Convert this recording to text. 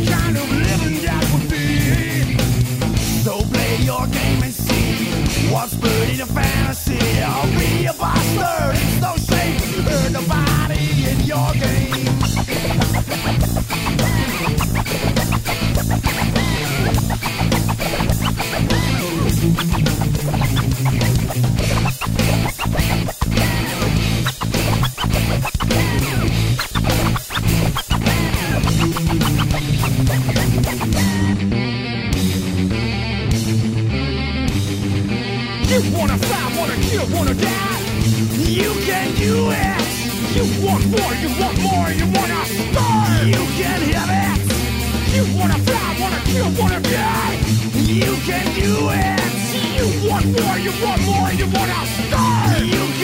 kind of living that would be. So play your game and see what's good in a fantasy. I'll be a bastard, it's no shame. Hurt nobody in your game. You wanna fly, wanna kill, wanna die. You can do it. You want more, you want more, you wanna start. You can have it. You wanna fly, wanna kill, wanna die. You can do it. You want more, you want more, you wanna start. You